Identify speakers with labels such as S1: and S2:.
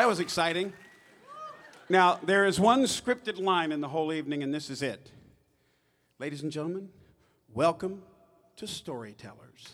S1: was exciting. Now, there is one scripted line in the whole evening, and this is it. Ladies and gentlemen, welcome to Storytellers.